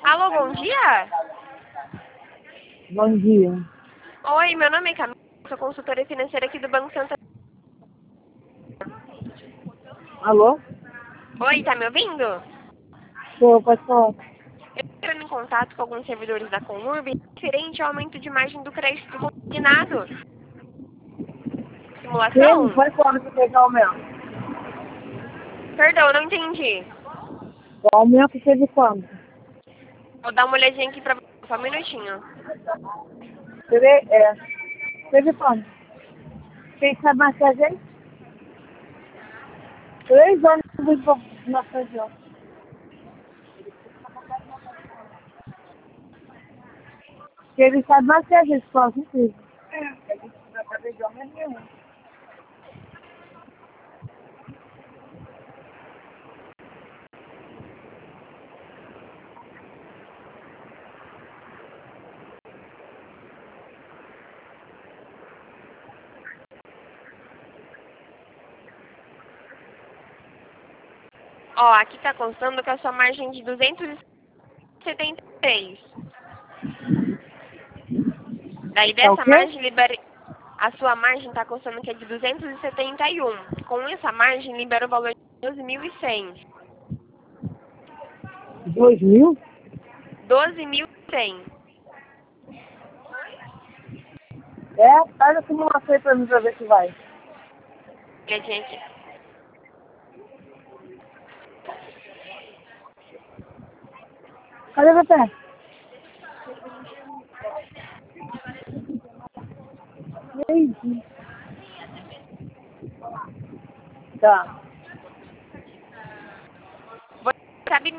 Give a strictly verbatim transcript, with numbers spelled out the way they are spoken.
Alô, bom dia? Bom dia. Oi, meu nome é Camila, sou consultora financeira aqui do Banco Santander. Alô? Oi, tá me ouvindo? Tô, pode falar. Eu estou entrando em contato com alguns servidores da Conurb referente ao aumento de margem do crédito consignado. Sim, Simulação? foi quando que teve aumento? Perdão, não entendi. O aumento teve quando? Vou dar uma olhadinha aqui pra você, só um minutinho. Teve, é, teve quando? Quem sabe mais que a gente? Três anos de na região. Ele sabe mais que a gente, só que teve. É, a gente não vai fazer de aumento nenhum. Ó, aqui tá constando com a sua margem de duzentos e setenta e três. Daí É o dessa quê? margem libera... A sua margem tá constando que é de duzentos e setenta e um. Com essa margem libera o valor de doze mil e cem. Dois mil? doze mil e cem. É, faz a simulação aí pra mim pra ver se vai. Olhadinha aqui. Cadê você? Entendi. Tá. Você sabe